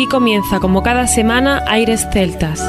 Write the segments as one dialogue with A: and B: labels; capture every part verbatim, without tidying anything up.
A: Aquí comienza, como cada semana, Aires Celtas.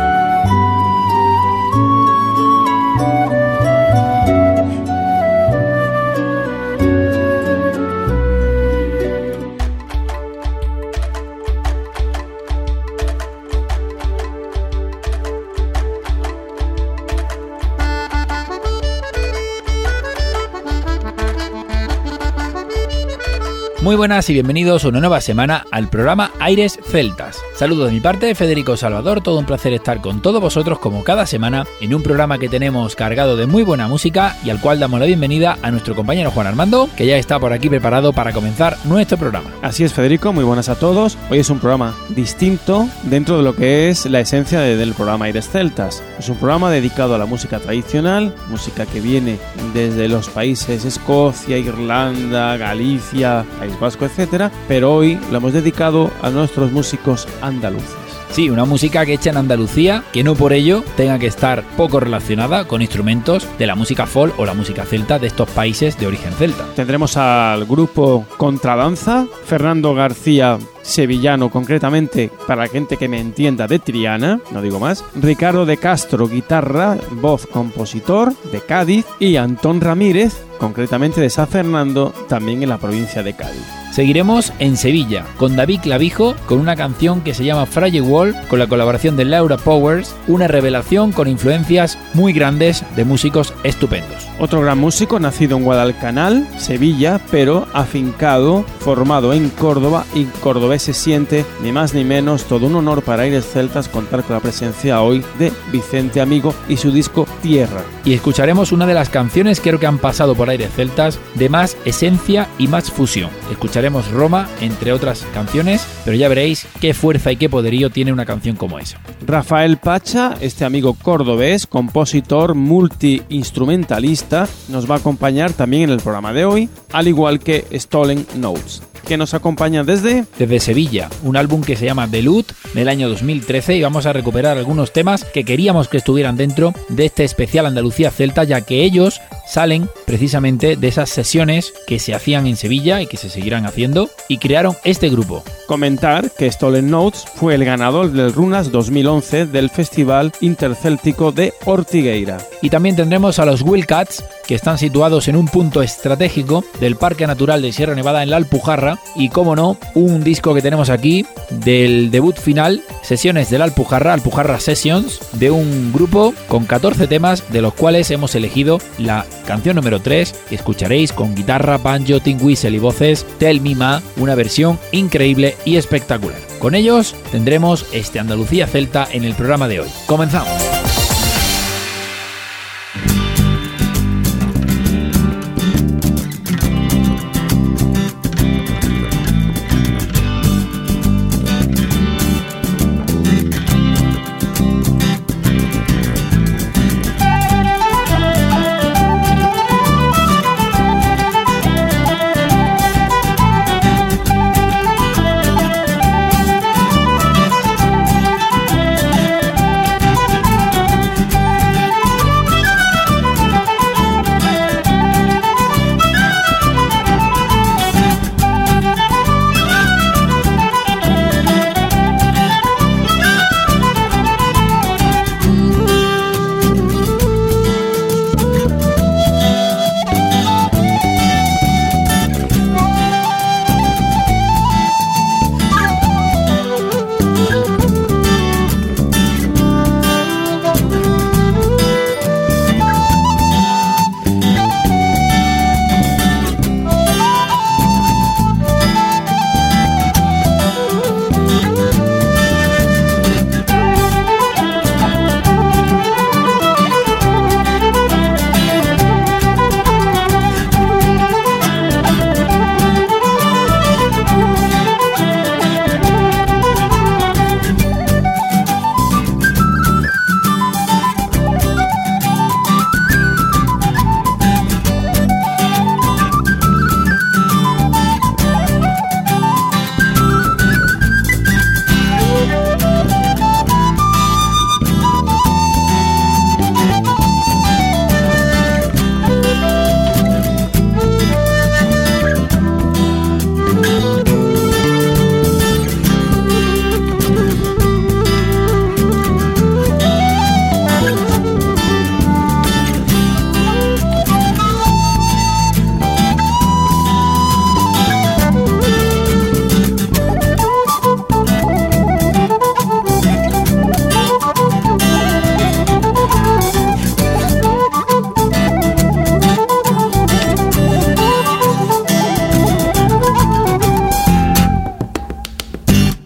B: Muy buenas y bienvenidos una nueva semana al programa Aires Celtas. Saludos de mi parte, Federico Salvador, todo un placer estar con todos vosotros como cada semana en un programa que tenemos cargado de muy buena música y al cual damos la bienvenida a nuestro compañero Juan Armando, que ya está por aquí preparado para comenzar nuestro programa.
C: Así es, Federico, muy buenas a todos. Hoy es un programa distinto dentro de lo que es la esencia de, del programa Aires Celtas. Es un programa dedicado a la música tradicional, música que viene desde los países Escocia, Irlanda, Galicia, País Vasco, etcétera, pero hoy lo hemos dedicado a nuestros músicos andaluces.
B: Sí, una música que hecha en Andalucía, que no por ello tenga que estar poco relacionada con instrumentos de la música folk o la música celta de estos países de origen celta.
C: Tendremos al grupo Contradanza, Fernando García, sevillano concretamente, para la gente que me entienda, de Triana, no digo más, Ricardo de Castro, guitarra, voz, compositor, de Cádiz, y Antón Ramírez, concretamente de San Fernando, también en la provincia de Cádiz.
B: Seguiremos en Sevilla con David Clavijo con una canción que se llama Fragile Wall, con la colaboración de Laura Powers, una revelación con influencias muy grandes de músicos estupendos.
C: Otro gran músico nacido en Guadalcanal, Sevilla, pero afincado, formado en Córdoba, y cordobés se siente ni más ni menos. Todo un honor para Aires Celtas contar con la presencia hoy de Vicente Amigo y su disco Tierra.
B: Y escucharemos una de las canciones que creo que han pasado por Aires Celtas de más esencia y más fusión. Escucharemos Roma, entre otras canciones, pero ya veréis qué fuerza y qué poderío tiene una canción como esa.
C: Rafael Pacha, este amigo cordobés, compositor, multiinstrumentalista, nos va a acompañar también en el programa de hoy, al igual que Stolen Notes, que nos acompaña desde...
B: Desde Sevilla, un álbum que se llama The Loot, del año dos mil trece, y vamos a recuperar algunos temas que queríamos que estuvieran dentro de este especial Andalucía Celta, ya que ellos salen precisamente de esas sesiones que se hacían en Sevilla y que se seguirán haciendo, y crearon este grupo.
C: Comentar que Stolen Notes fue el ganador del Runas dos mil once del Festival Intercéltico de Ortigueira.
B: Y también tendremos a los Wildcats, que están situados en un punto estratégico del Parque Natural de Sierra Nevada en la Alpujarra, y como no, un disco que tenemos aquí del debut final, Sesiones de la Alpujarra, Alpujarra Sessions, de un grupo con catorce temas, de los cuales hemos elegido la canción número tres, que escucharéis con guitarra, banjo, tin whistle y voces, Tell Me Ma, una versión increíble y espectacular. Con ellos tendremos este Andalucía Celta en el programa de hoy. Comenzamos.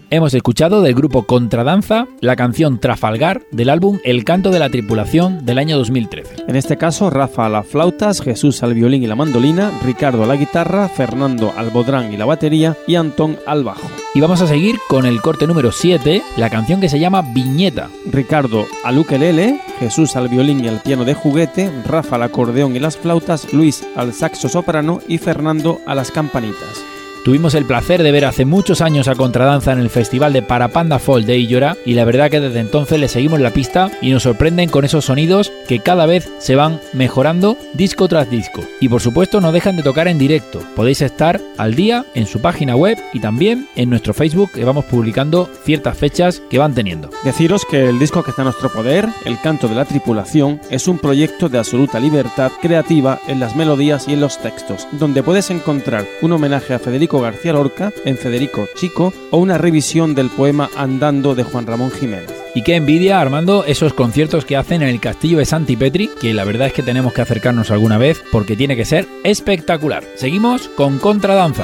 B: Hemos escuchado del grupo Contradanza la canción Trafalgar del álbum El canto de la tripulación del año dos mil trece.
C: En este caso, Rafa a las flautas, Jesús al violín y la mandolina, Ricardo a la guitarra, Fernando al bodrán y la batería y Antón al bajo.
B: Y vamos a seguir con el corte número siete, la canción que se llama Viñeta.
C: Ricardo al ukelele, Jesús al violín y al piano de juguete, Rafa al acordeón y las flautas, Luis al saxo soprano y Fernando a las campanitas.
B: Tuvimos el placer de ver hace muchos años a Contradanza en el festival de Parapanda Folk de Illora y la verdad que desde entonces le seguimos la pista y nos sorprenden con esos sonidos que cada vez se van mejorando disco tras disco. Y por supuesto no dejan de tocar en directo. Podéis estar al día en su página web y también en nuestro Facebook, que vamos publicando ciertas fechas que van teniendo.
C: Deciros que el disco que está en nuestro poder, El canto de la tripulación, es un proyecto de absoluta libertad creativa en las melodías y en los textos, donde puedes encontrar un homenaje a Federico García Lorca en Federico Chico o una revisión del poema Andando de Juan Ramón Jiménez.
B: Y qué envidia, Armando, esos conciertos que hacen en el Castillo de Santipetri, que la verdad es que tenemos que acercarnos alguna vez porque tiene que ser espectacular. Seguimos con Contradanza.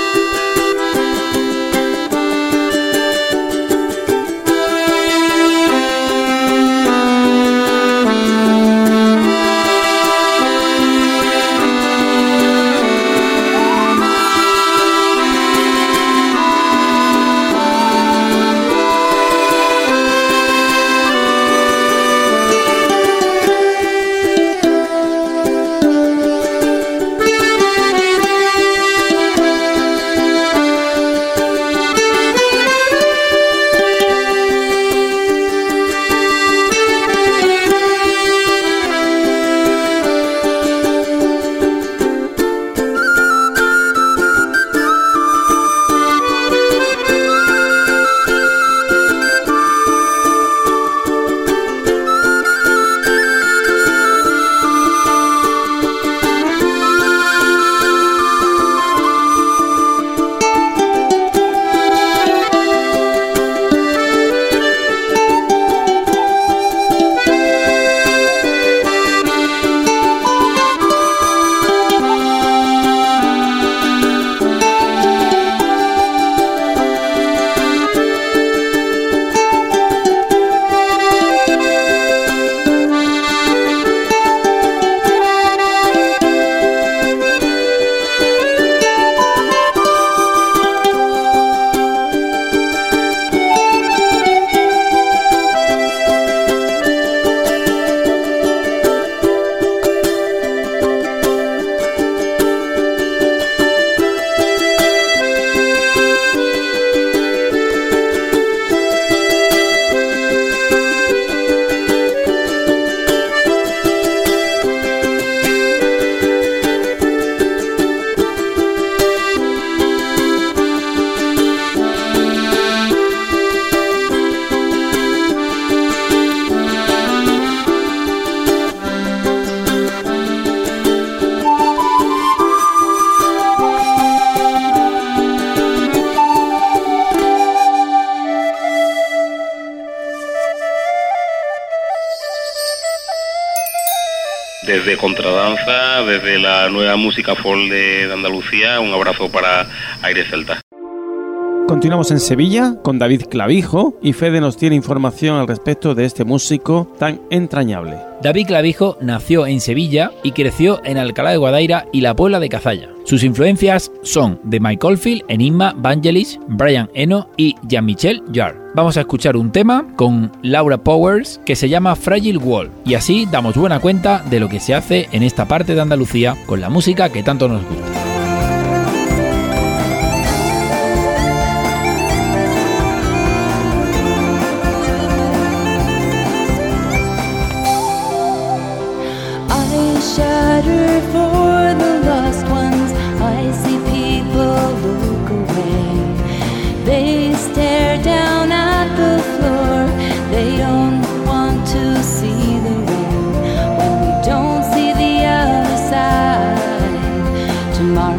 D: Desde Contradanza, desde la nueva música folk de Andalucía, un abrazo para Aires Celtas.
C: Continuamos en Sevilla con David Clavijo y Fede nos tiene información al respecto de este músico tan entrañable.
B: David Clavijo nació en Sevilla y creció en Alcalá de Guadaira y la Puebla de Cazalla. Sus influencias son de Mike Oldfield, Enigma, Vangelis, Brian Eno y Jean-Michel Jarre. Vamos a escuchar un tema con Laura Powers que se llama Fragile Wall y así damos buena cuenta de lo que se hace en esta parte de Andalucía con la música que tanto nos gusta.
E: Shattered for the lost ones, I see people look away. They stare down at the floor, they don't want to see the rain. When we don't see the other side, tomorrow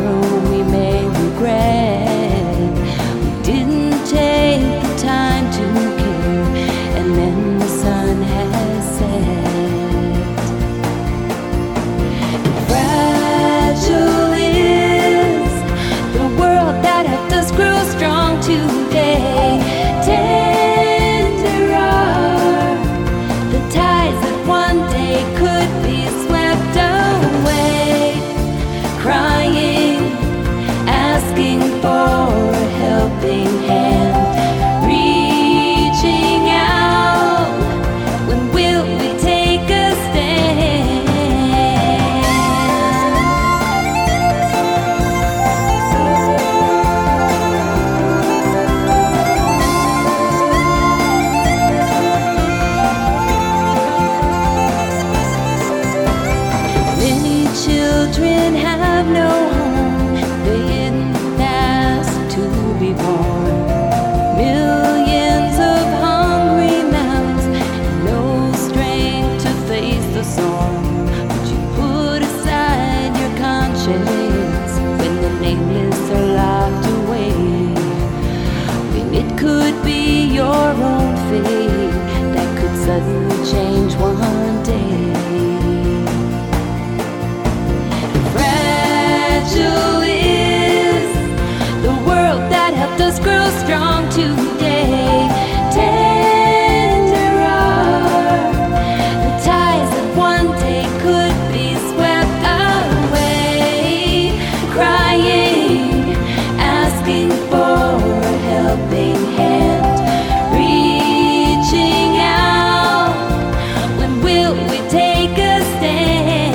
E: helped us grow strong today. Tender are the ties that one day could be swept away. Crying, asking for a helping hand, reaching out. When will we take a stand?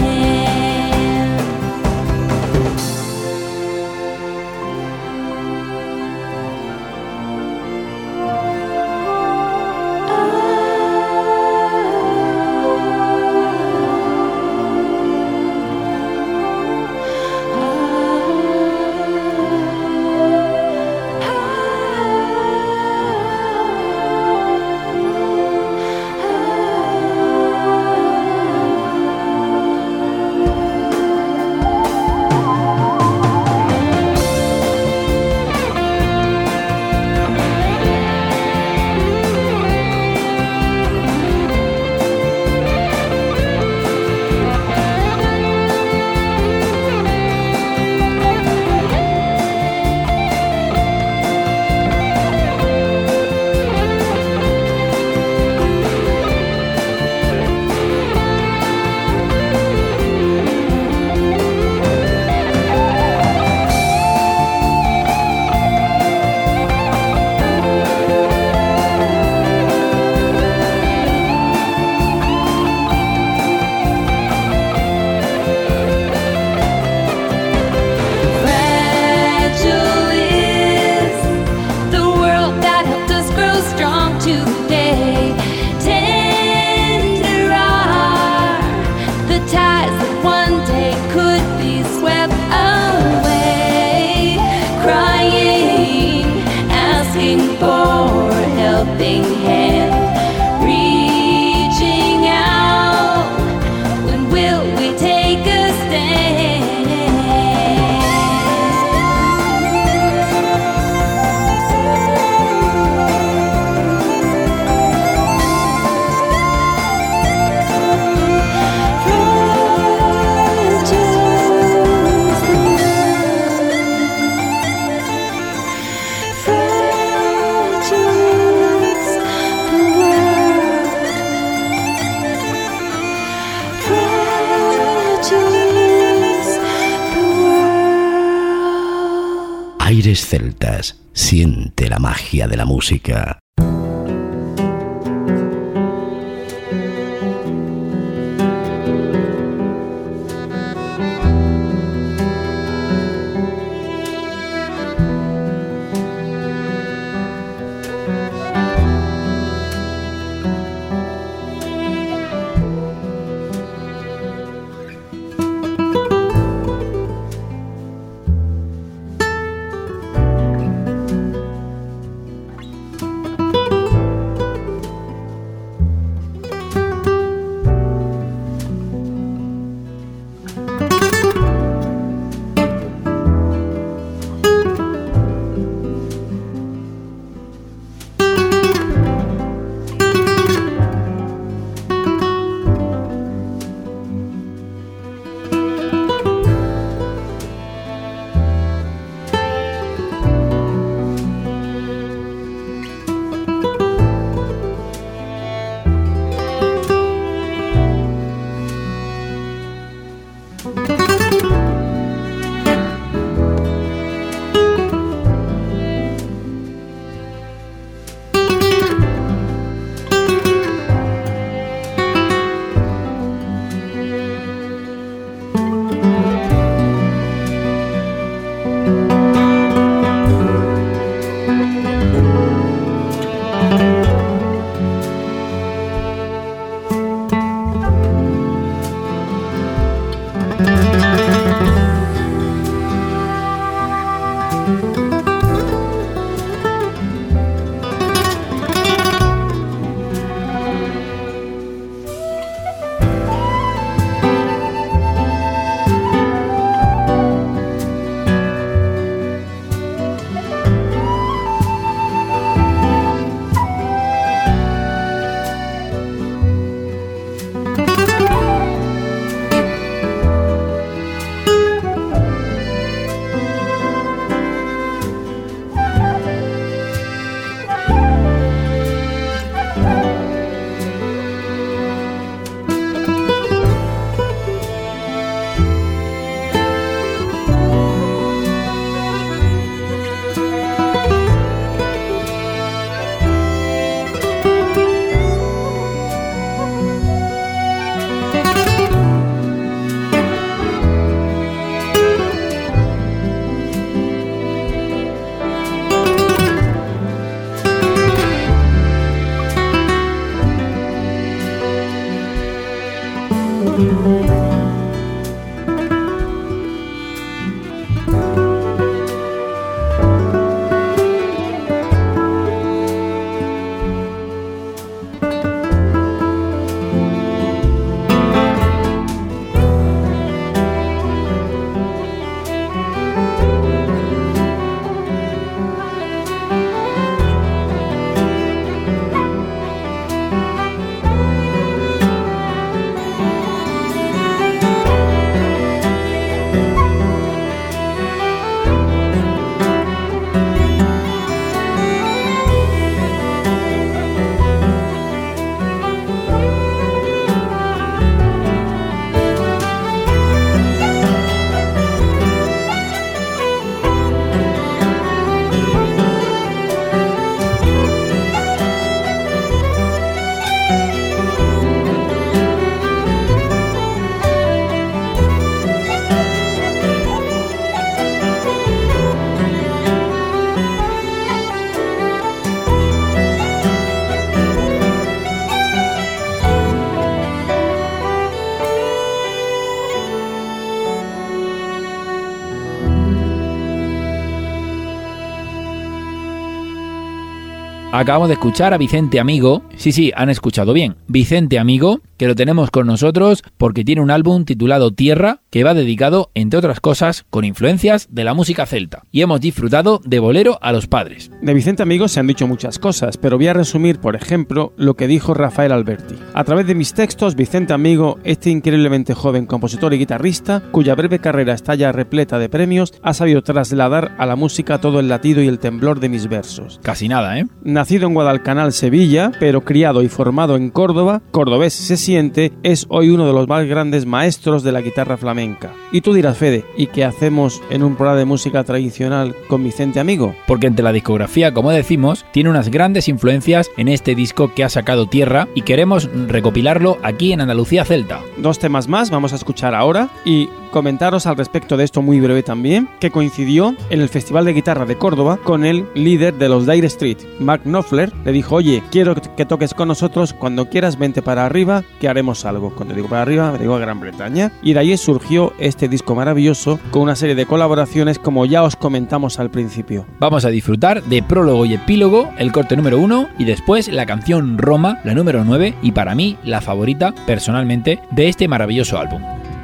F: Aires celtas, siente la magia de la música.
B: Acabamos de escuchar a Vicente Amigo, sí, sí, han escuchado bien, Vicente Amigo, que lo tenemos con nosotros porque tiene un álbum titulado Tierra, que va dedicado, entre otras cosas, con influencias de la música celta. Y hemos disfrutado de Bolero a los Padres.
C: De Vicente Amigo se han dicho muchas cosas, pero voy a resumir, por ejemplo, lo que dijo Rafael Alberti. A través de mis textos, Vicente Amigo, este increíblemente joven compositor y guitarrista, cuya breve carrera está ya repleta de premios, ha sabido trasladar a la música todo el latido y el temblor de mis versos.
B: Casi nada, ¿eh?
C: Nacido en Guadalcanal, Sevilla, pero criado y formado en Córdoba, cordobés se siente, es hoy uno de los más grandes maestros de la guitarra flamenca. Y tú dirás, Fede, ¿y qué hacemos en un programa de música tradicional con Vicente Amigo?
B: Porque entre la discografía, como decimos, tiene unas grandes influencias en este disco que ha sacado Tierra y queremos recopilarlo aquí en Andalucía Celta.
C: Dos temas más vamos a escuchar ahora y comentaros al respecto de esto muy breve también, que coincidió en el Festival de Guitarra de Córdoba con el líder de los Dire Straits, Mark Knopfler. Le dijo, oye, quiero que toques con nosotros, cuando quieras vente para arriba, que haremos algo. Cuando digo para arriba, me digo a Gran Bretaña. Y de ahí surgió este disco maravilloso con una serie de colaboraciones como ya os comentamos al principio.
B: Vamos a disfrutar de Prólogo y Epílogo, el corte número uno, y después la canción Roma, la número nueve, y para mí la favorita, personalmente, de este maravilloso álbum.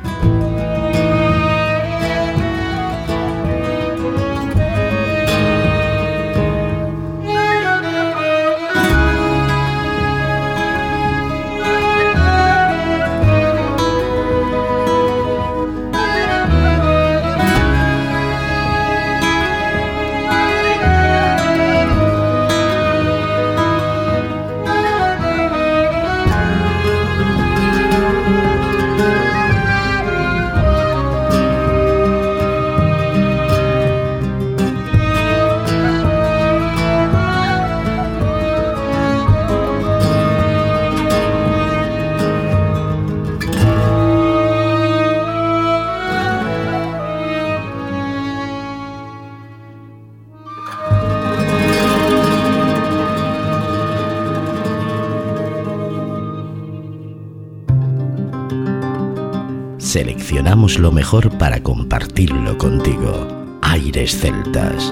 F: Seleccionamos lo mejor para compartirlo contigo. Aires Celtas.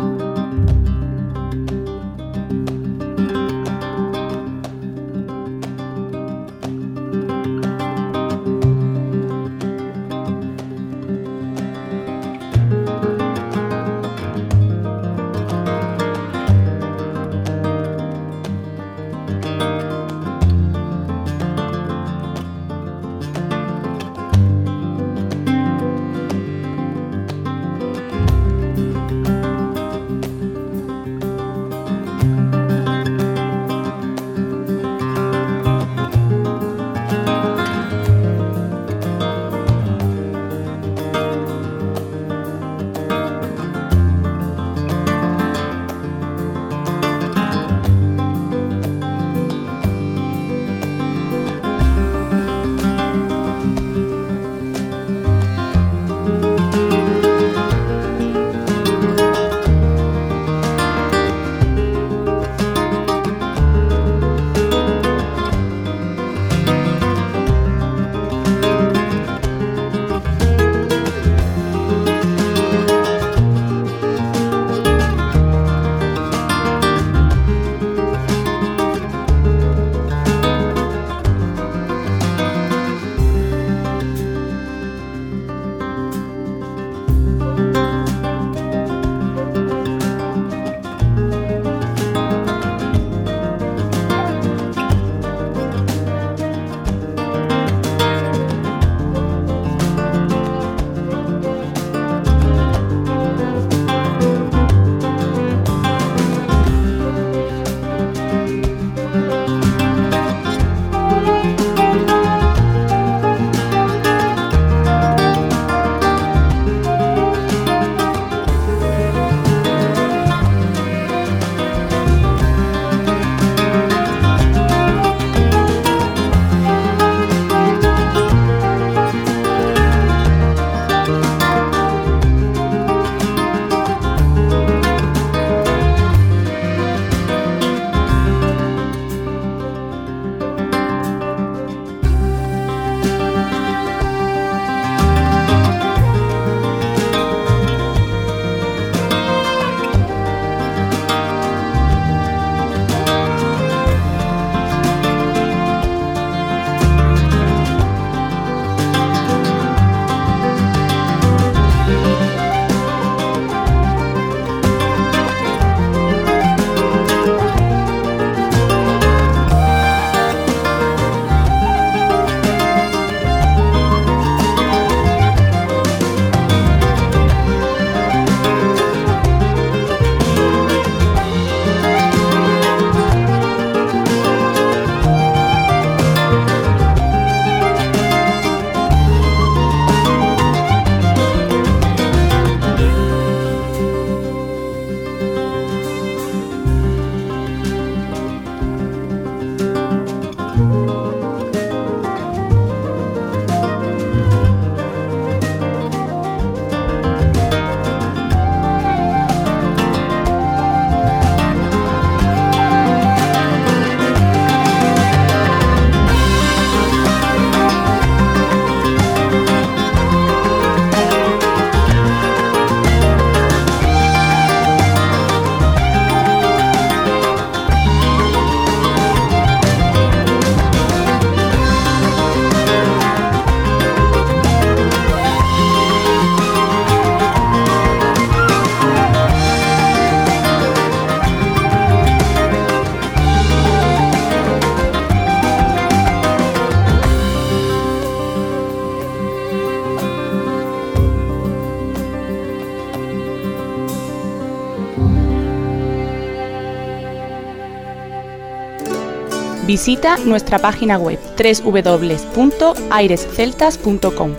G: Visita nuestra página web doble u doble u doble u punto aires celtas punto com.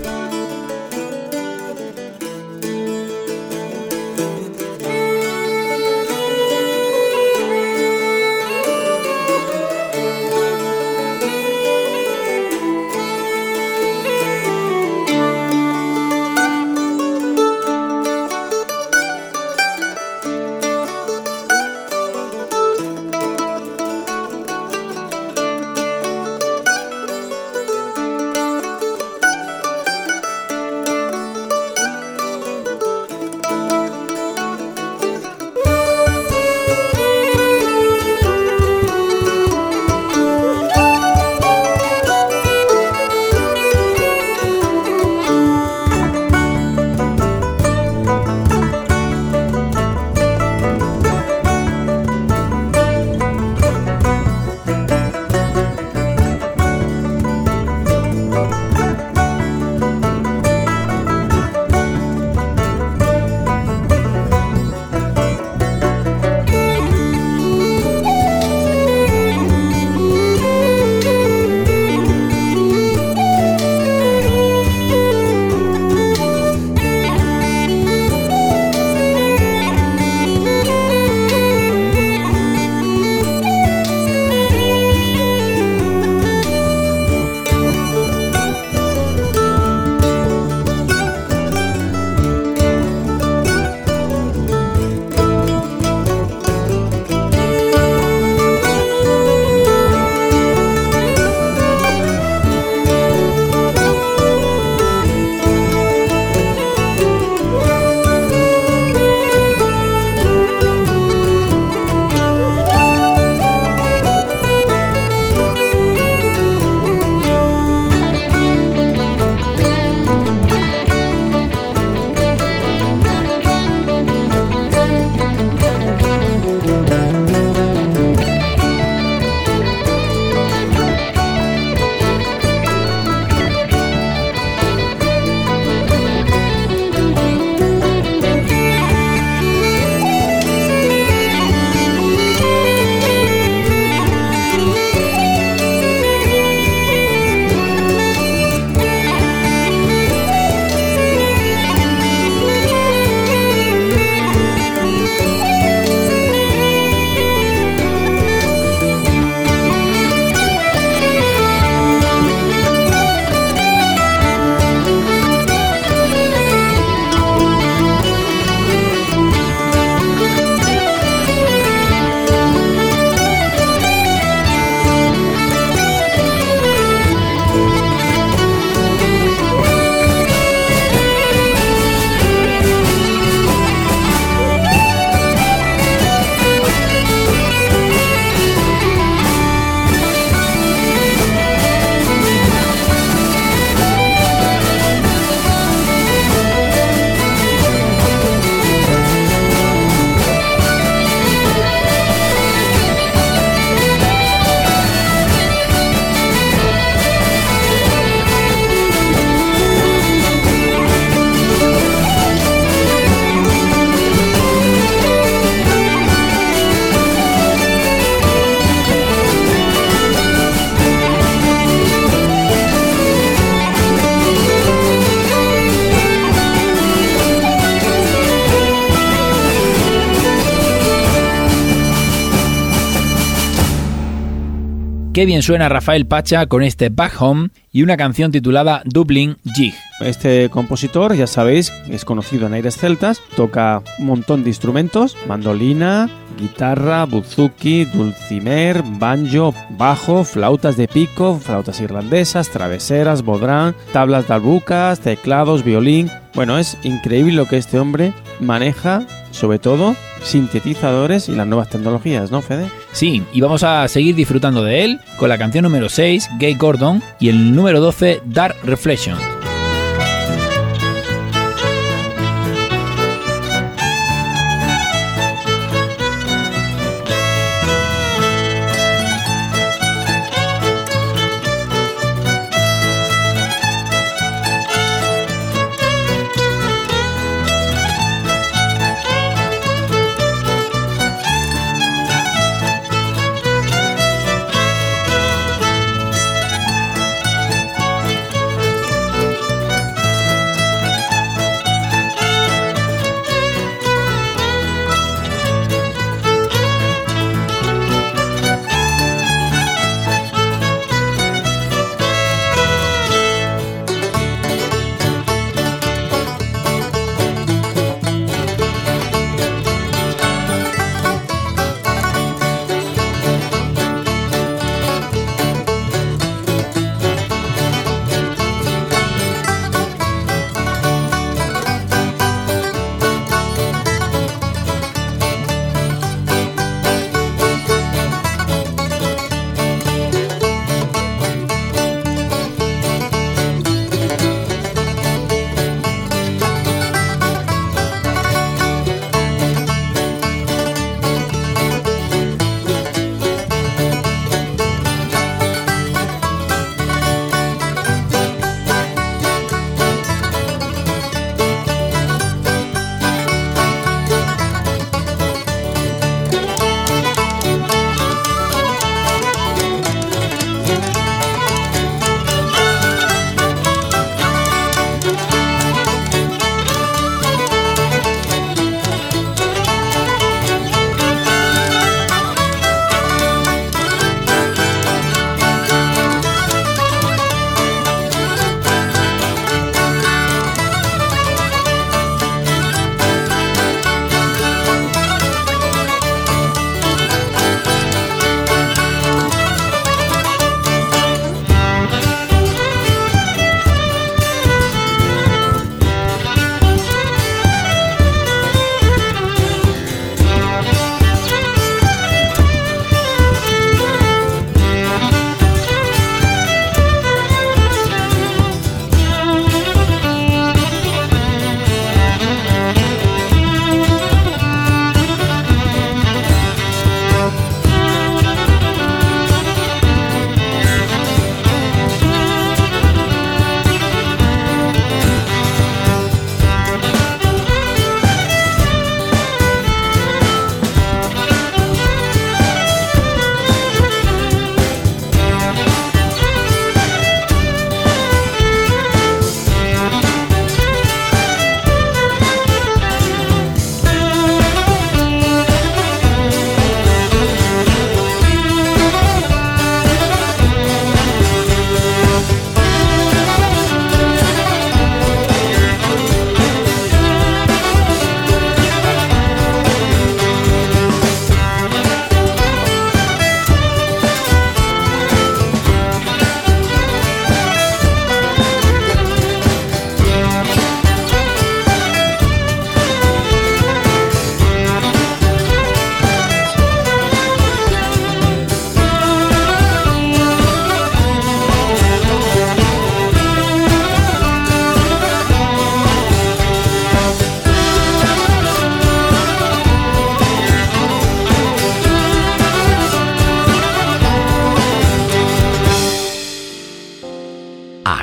B: Qué bien suena Rafael Pacha con este Back Home y una canción titulada Dublin Jig.
C: Este compositor, ya sabéis, es conocido en aires celtas, toca un montón de instrumentos, mandolina, guitarra, buzuki, dulcimer, banjo, bajo, flautas de pico, flautas irlandesas, traveseras, bodrán, tablas de albucas, teclados, violín. Bueno, es increíble lo que este hombre maneja, sobre todo sintetizadores y las nuevas tecnologías, ¿no, Fede?
B: Sí, y vamos a seguir disfrutando de él con la canción número seis, Gay Gordon, y el número doce, Dark Reflection.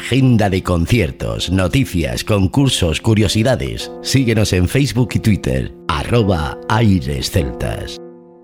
F: Agenda de conciertos, noticias, concursos, curiosidades. Síguenos en Facebook y Twitter, arroba Aires Celtas.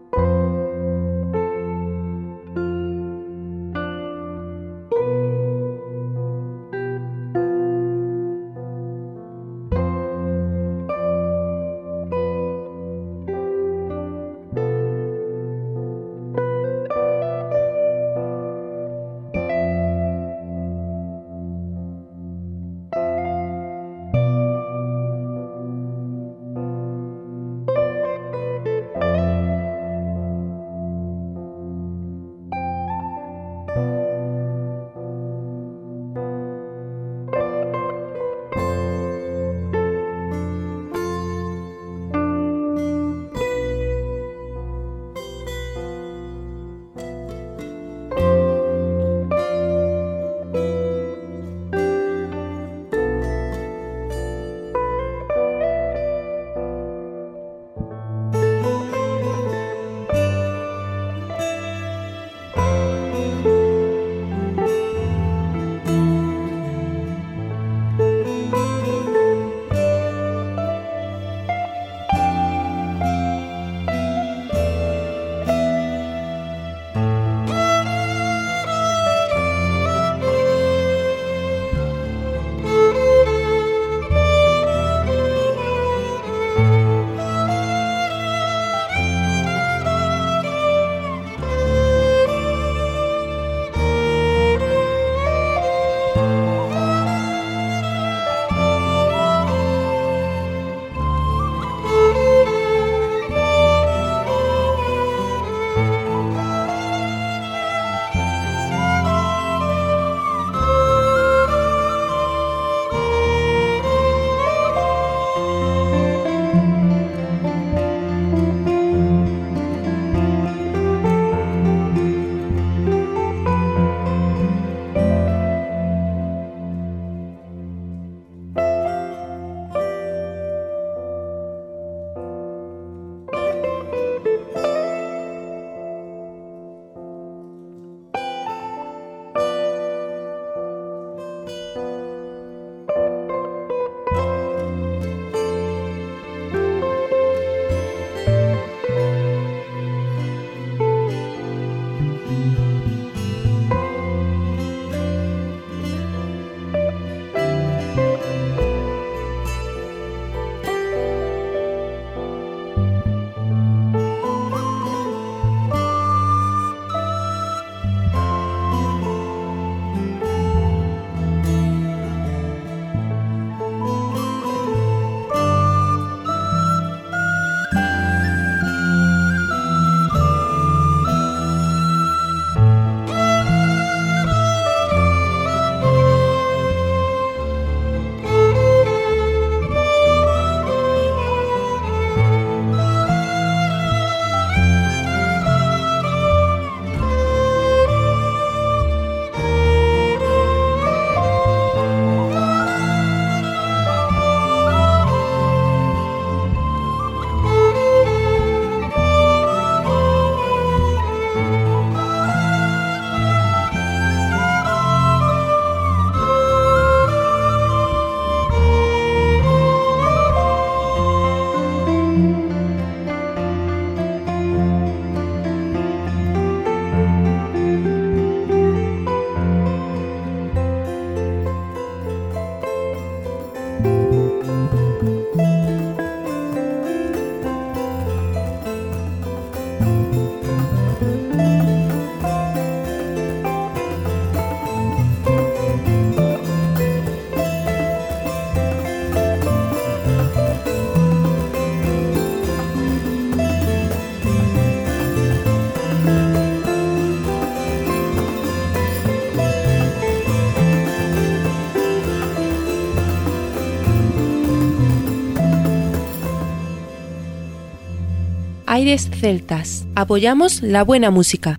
A: Aires Celtas. Apoyamos la buena música.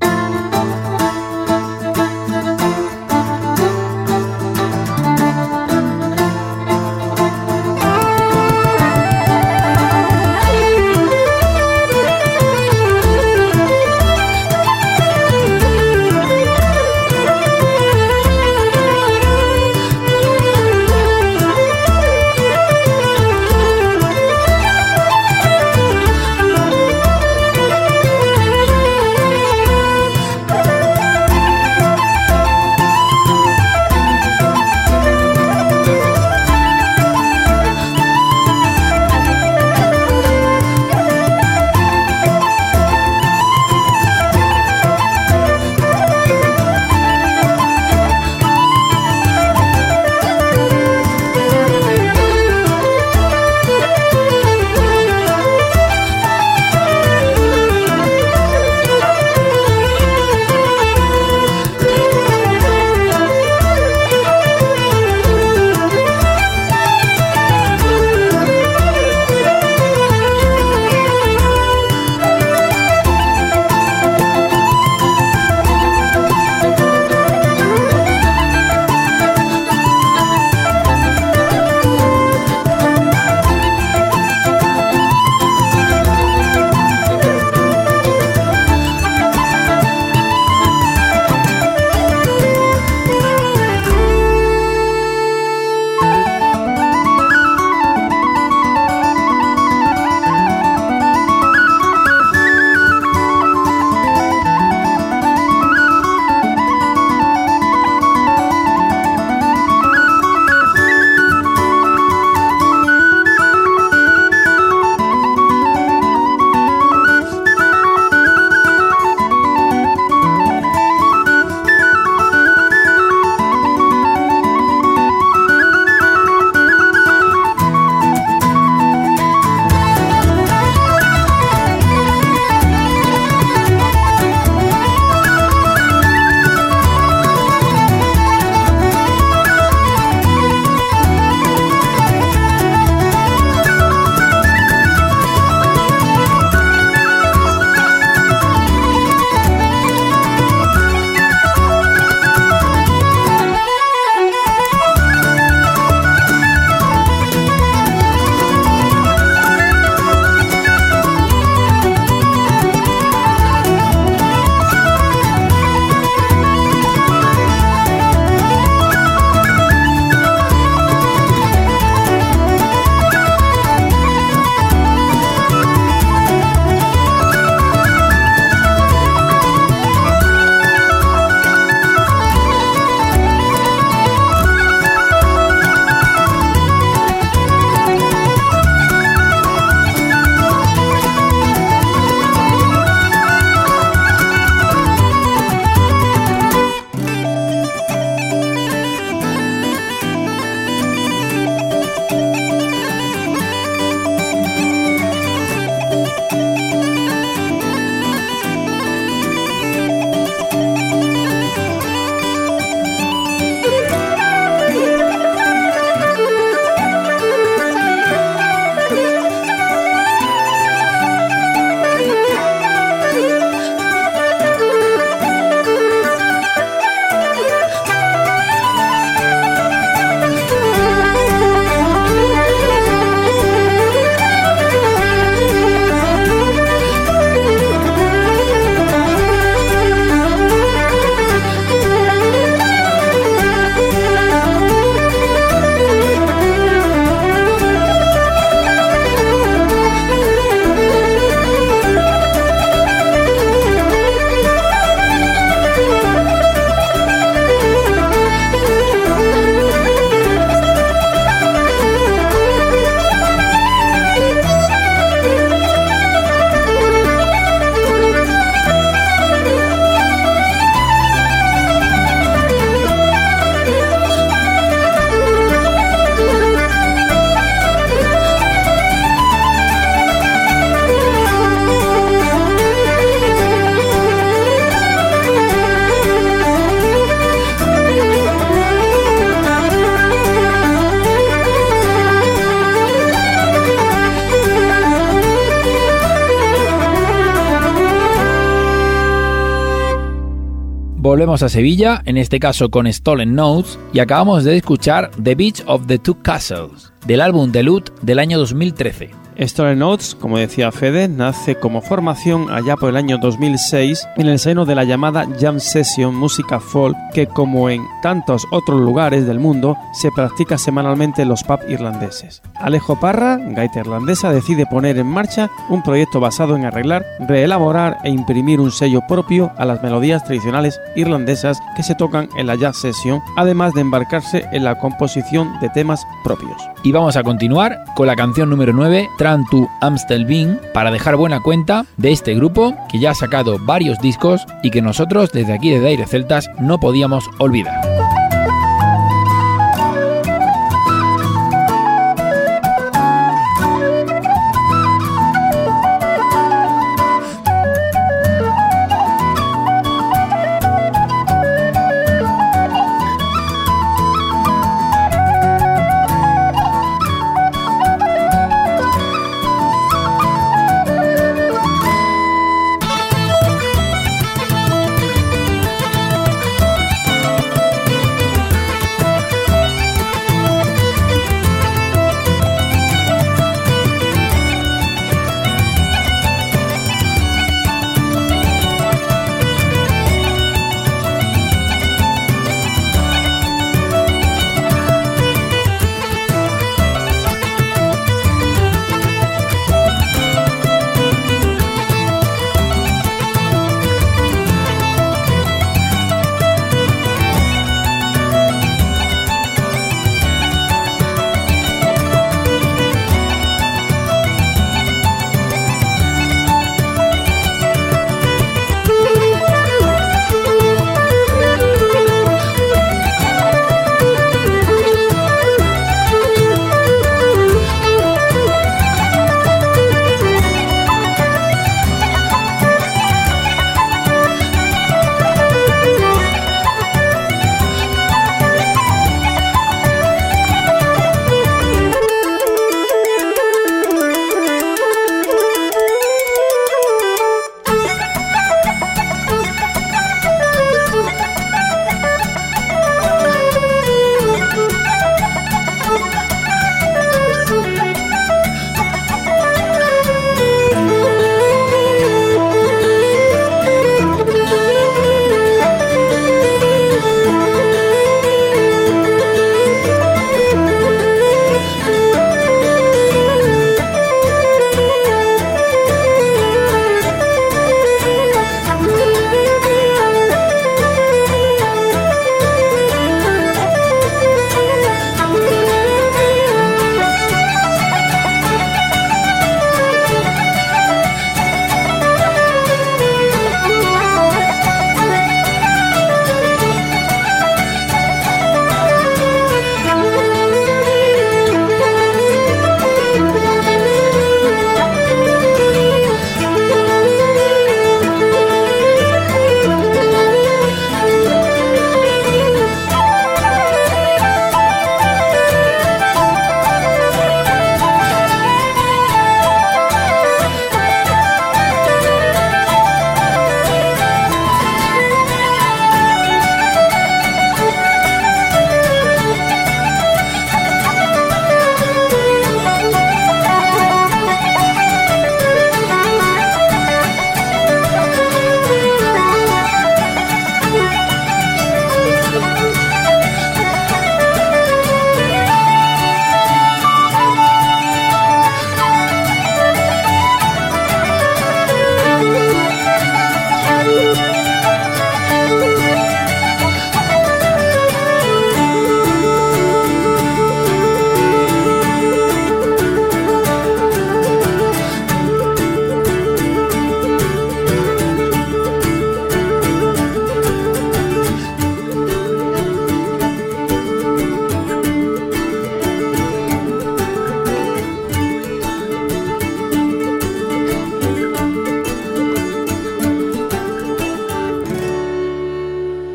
B: volvemos a Sevilla, en este caso con Stolen Notes, y acabamos de escuchar The Beach of the Two Castles, del álbum The Loot del año dos mil trece.
C: Stolen Notes, como decía Fede, nace como formación allá por el año dos mil seis en el seno de la llamada Jam Session música folk, que como en tantos otros lugares del mundo se practica semanalmente en los pubs irlandeses. Alejo Parra, gaita irlandesa, decide poner en marcha un proyecto basado en arreglar, reelaborar e imprimir un sello propio a las melodías tradicionales irlandesas que se tocan en la Jam Session, además de embarcarse en la composición de temas propios.
B: Y vamos a continuar con la canción número nueve, Tran to Amstelveen, para dejar buena cuenta de este grupo que ya ha sacado varios discos y que nosotros desde aquí desde Aires Celtas no podíamos olvidar.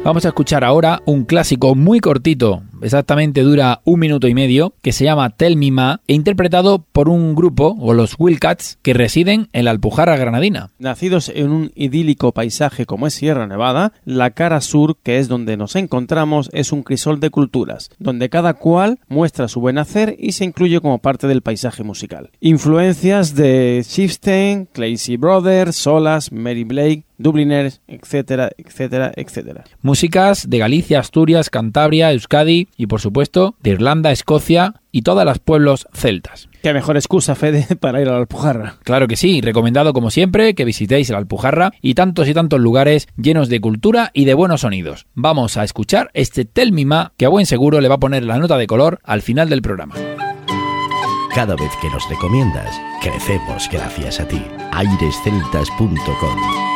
B: Vamos a escuchar ahora un clásico muy cortito, exactamente dura un minuto y medio, que se llama Tell Me Ma, e interpretado por un grupo, o los Wildcats, que residen en la Alpujarra granadina.
C: Nacidos en un idílico paisaje como es Sierra Nevada, la cara sur, que es donde nos encontramos, es un crisol de culturas, donde cada cual muestra su buen hacer y se incluye como parte del paisaje musical. Influencias de Chieftain, Claycy Brothers, Solas, Mary Blake, Dubliners, etcétera, etcétera, etcétera.
B: Músicas de Galicia, Asturias, Cantabria, Euskadi y, por supuesto, de Irlanda, Escocia y todos los pueblos celtas.
C: Qué mejor excusa, Fede, para ir a la Alpujarra.
B: Claro que sí, recomendado como siempre que visitéis la Alpujarra y tantos y tantos lugares llenos de cultura y de buenos sonidos. Vamos a escuchar este Tell Me Ma, que a buen seguro le va a poner la nota de color al final del programa.
F: Cada vez que nos recomiendas, crecemos gracias a ti. aires celtas punto com.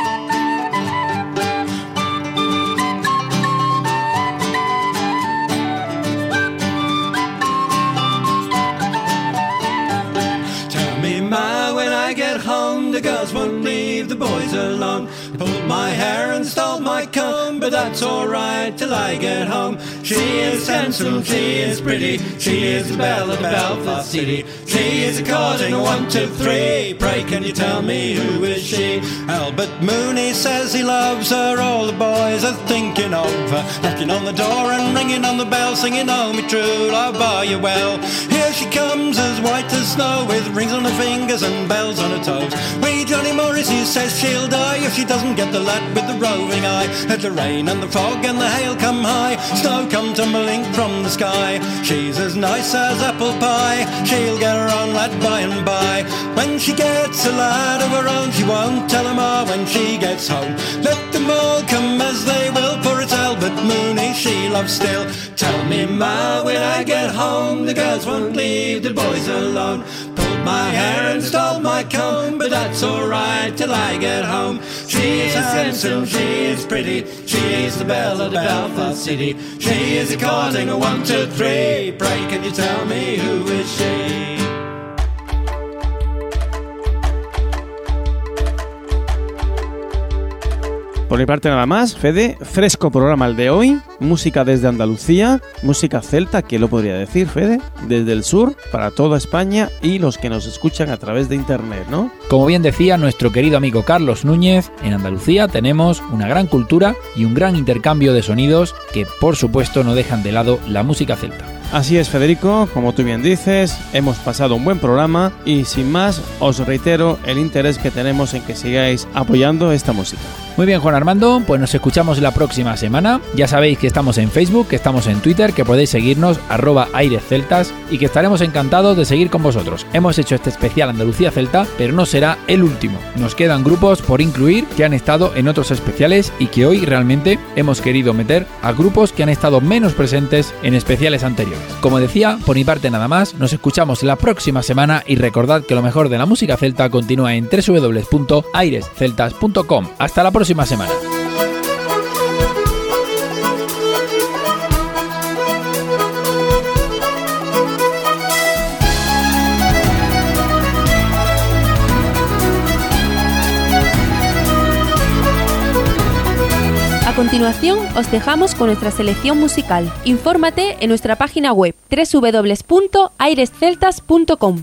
H: The girls won't leave the boys alone. Pulled my hair and stole my comb, but that's alright till I get home. She is handsome, she is pretty, she is the belle of Belfast City. She is a courting a one, two, three. Pray can you tell me who is she? Albert Mooney says he loves her. All the boys are thinking of her, knocking on the door and ringing on the bell, singing, oh me true love, are you well? Here she comes as white as snow, with rings on her fingers and bells on her toes. Wee Johnny Morris, he says she'll die if she doesn't get the lad with the roving eye. Let the rain and the fog and the hail come high, snow come tumbling from the sky. She's as nice as apple pie, she'll get her own lad by and by. When she gets a lad of her own, she won't tell him ah when she gets home. Let them all come as they will, for it's Albert Mooney she loves still. Tell me ma, when I get home, the girls won't leave the boys alone. Pulled my hair and stole my comb, but that's alright till I get home. She is handsome, she is pretty, she is the belle of the Belfast City. She is a courting a one, two, three. Pray can you tell me who is she?
C: Por mi parte nada más, Fede, fresco programa el de hoy, música desde Andalucía, música celta, ¿quién lo podría decir, Fede? Desde el sur, para toda España y los que nos escuchan a través de internet, ¿no?
B: Como bien decía nuestro querido amigo Carlos Núñez, en Andalucía tenemos una gran cultura y un gran intercambio de sonidos que por supuesto no dejan de lado la música celta.
C: Así es, Federico, como tú bien dices, hemos pasado un buen programa y sin más os reitero el interés que tenemos en que sigáis apoyando esta música.
B: Muy bien, Juan Armando, pues nos escuchamos la próxima semana. Ya sabéis que estamos en Facebook, que estamos en Twitter, que podéis seguirnos arroba airesceltas y que estaremos encantados de seguir con vosotros. Hemos hecho este especial Andalucía Celta, pero no será el último. Nos quedan grupos por incluir que han estado en otros especiales y que hoy realmente hemos querido meter a grupos que han estado menos presentes en especiales anteriores. Como decía, por mi parte nada más, nos escuchamos la próxima semana y recordad que lo mejor de la música celta continúa en doble u doble u doble u punto aires celtas punto com. Hasta la próxima semana.
A: A continuación, os dejamos con nuestra selección musical. Infórmate en nuestra página web doble u doble u doble u punto aires celtas punto com.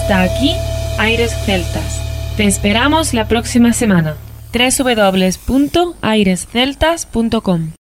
I: Hasta aquí, Aires Celtas. Te esperamos la próxima semana. doble u doble u doble u punto aires celtas punto com